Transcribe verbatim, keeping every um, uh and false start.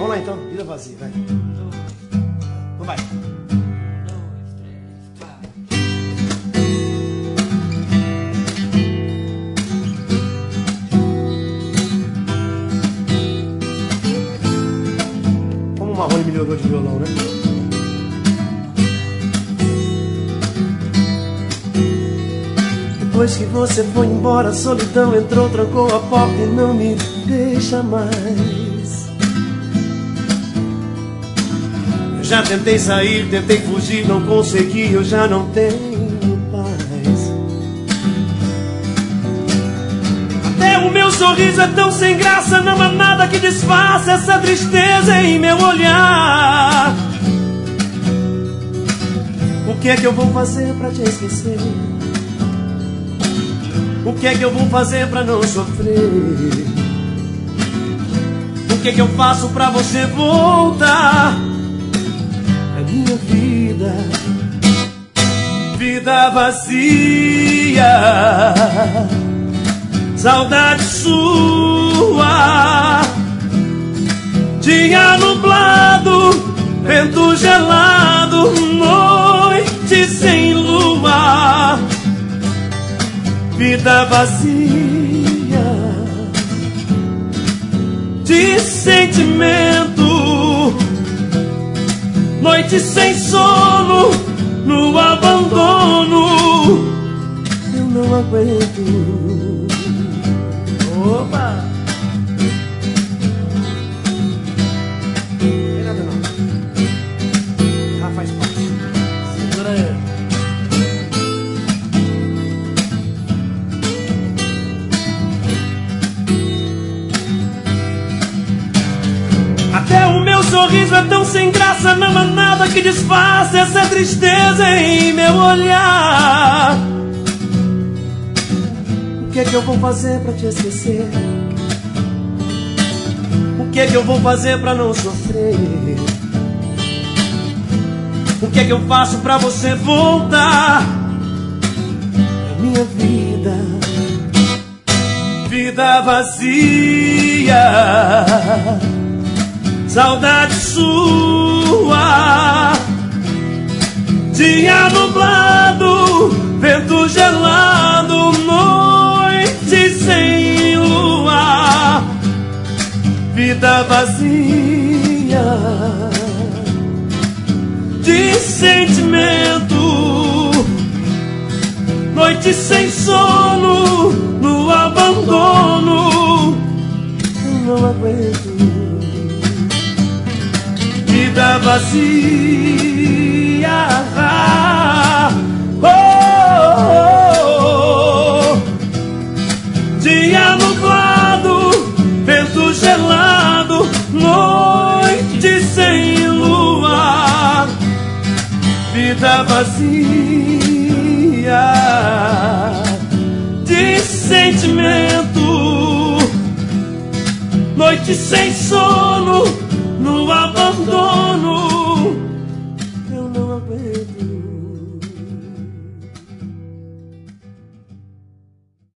Vamos lá então, vida vazia, vai. Então vai. Como o Marrone melhorou de violão, né? Depois que você foi embora, a solidão entrou, trancou a porta e não me deixa mais. Eu já tentei sair, tentei fugir, não consegui, eu já não tenho paz. Até o meu sorriso é tão sem graça, não há nada que disfarce essa tristeza em meu olhar. O que é que eu vou fazer pra te esquecer? O que é que eu vou fazer pra não sofrer? O que é que eu faço pra você voltar? A minha vida, vida vazia, saudade sua. Dia nublado, vento gelado, noite sem lua. Vida vazia de sentimento, noite sem sono, no abandono. Eu não aguento. Opa! Não tem nada não. Já faz parte. Segura aí. Até o meu sorriso é tão sem graça, não há nada que disfarce essa tristeza em meu olhar. O que é que eu vou fazer pra te esquecer? O que é que eu vou fazer pra não sofrer? O que é que eu faço pra você voltar? A minha vida, vida vazia, saudade sua. Dia nublado, vento gelado, noite sem lua. Vida vazia de sentimento, noite sem sono, no abandono. Eu não aguento. Vida vazia, oh, oh, oh. Dia nublado, vento gelado, noite sem lua. Vida vazia de sentimento, noite sem sono, no abandono.